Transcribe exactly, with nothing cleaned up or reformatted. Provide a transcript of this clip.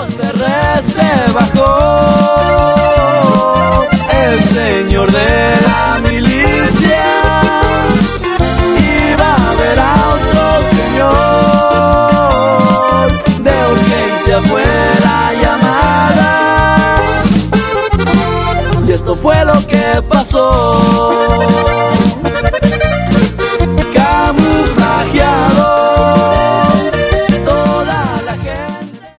C R se bajó, el señor de la milicia iba a ver a otro señor, de urgencia fue